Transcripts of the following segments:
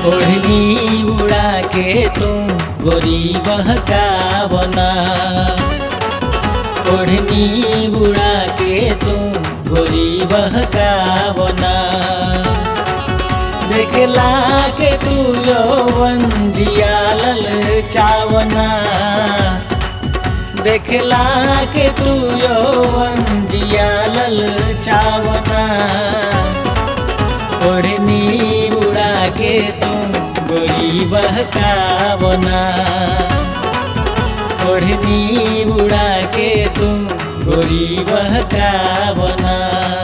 ओढ़नी उड़ा के तुम गोरी बहकावना, ओढ़नी उड़ा के तुम गोरी बहकावना। देखला के तू यौवन जिया ललचावना, देखला के तू यौवन जिया ललचावना। ओढ़नी उड़ा के तुम गोरी बहकावना, ओढ़नी उड़ा के तुम गोरी बहकावना।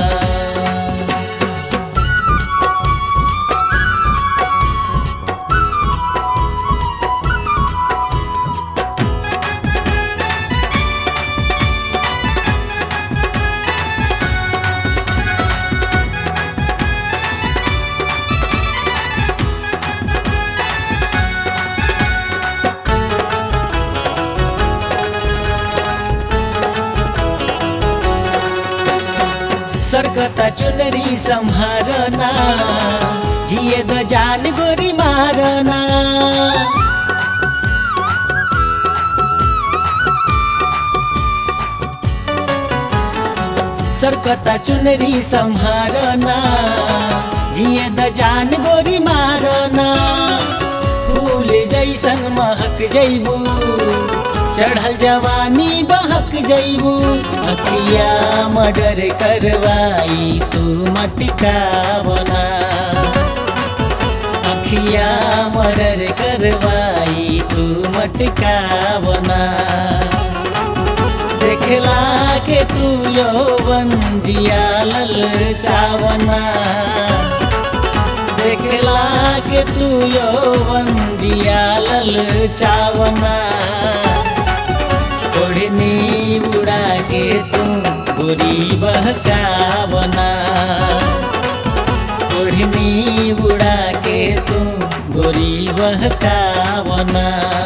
सरकता चुनरी संहारना, जिए द जान गोरी मारना। सरकता चुनरी संहारना, जिए द जान गोरी मारना। फूल जैसन महक जैबू, चढ़ल जवानी बहक जैबू। अखिया मर्डर करवाई तू मटकावना, अखिया मर्डर करवाई तू मटकावना। देखला के तू यौवन जिया ललचावना, देखला के तू यौवन जिया ललचावना। ओढ़नी उड़ा के तुम गोरी बहकावना, ओढ़नी उड़ा के तुम गोरी बहकावना।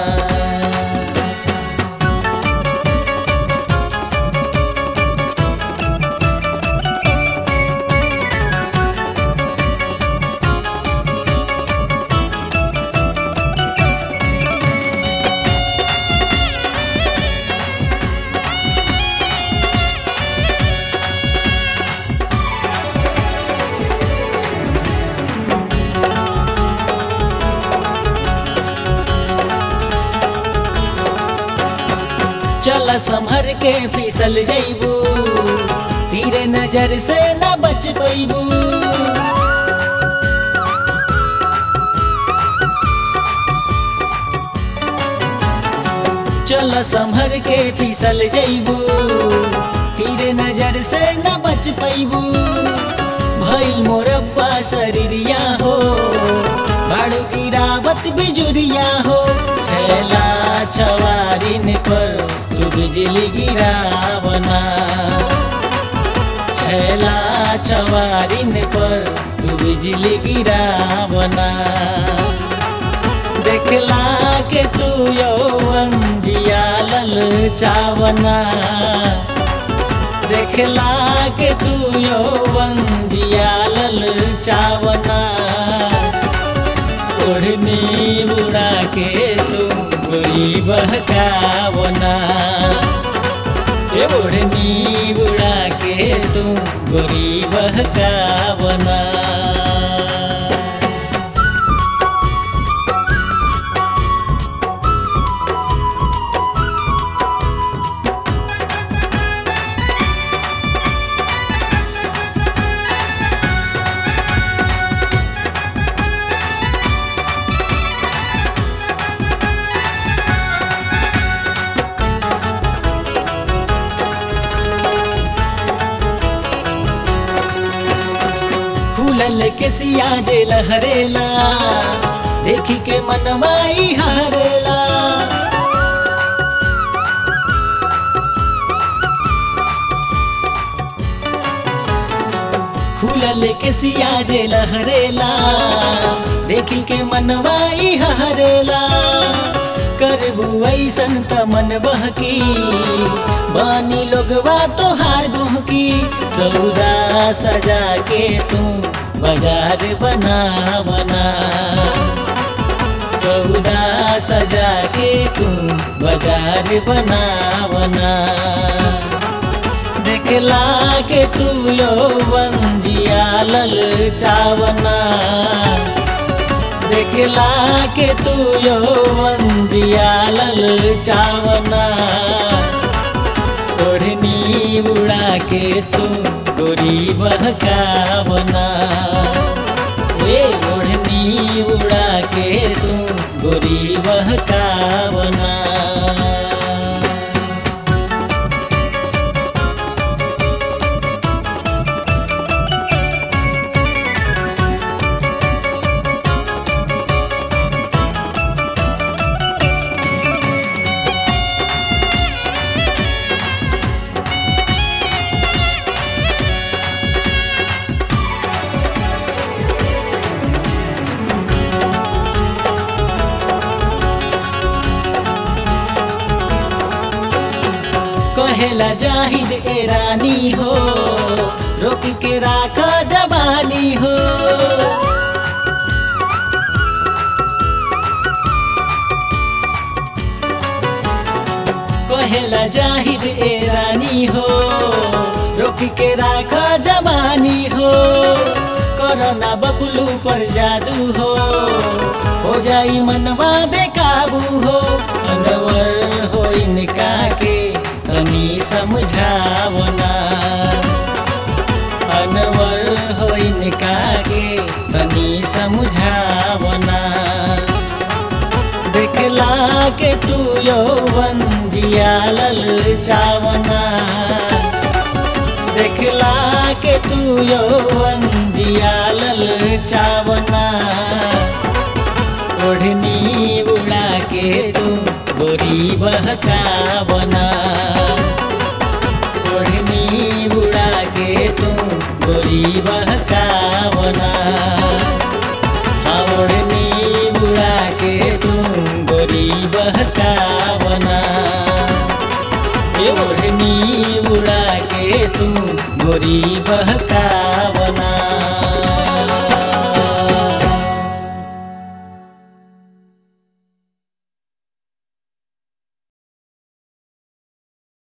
चल संभर के फिसल जैबू, तेरे नजर से न बच पैबू। चल संभर के फिसल जैबू, तेरे नजर से न बच पैबू। भइल मोरब्बा शरीरिया हो, बाड़ू की रावत बिजुरिया हो। छैला छवारिन पर तू बिजली गिरावना, छैला छवारिन पर तू बिजली गिरावना। देखला के तू यौवन जिया ललचावना, देखला के तू यौवन जिया ललचावना। ओढ़नी उड़ा के तुम गोरी बहकावना, ओढ़नी उड़ा के तुम गोरी बहकावना। फूलल के सिया जे लहरेला, देखी के मनमाई हरेला। फूलल के सिया जे लहरेला, देखी के मनमाई हरेला। करबू ऐसन त मन बहकी, बानी लोगवा तोहार दुहकी। सौदा सजा के तू बाजार बनावना, तू बाजार बनावना। देखला के तू यौवन जिया ललचावना। देखला के तू यौवन जिया ललचावना। ओढ़नी उड़ा के तू गोरी बहकावना। ए ओढ़नी उड़ा के तू गोरी बहकावना। कहेला जाहिद ए रानी हो, रोक के राखा जवानी हो। कहेला जाहिद ए रानी हो, रोक के राखा जवानी हो। कोरोना बबलू पर जादू हो जाई मनवा बेकाबू हो। अनवर हो इनका के तनी समझावना। अनवर हो इनका के तनी समझावना। देखला के तू यौवन जिया ललचावना। देखला के तू यौवन जिया ललचावना। ओढ़नी उड़ा के तू गोरी बहकावना। ओढ़नी उड़ा के तू गोरी बहकावना। हाँ ओढ़नी उड़ा के तू गोरी बहकावना। ये ओढ़नी उड़ा के तू गोरी बहका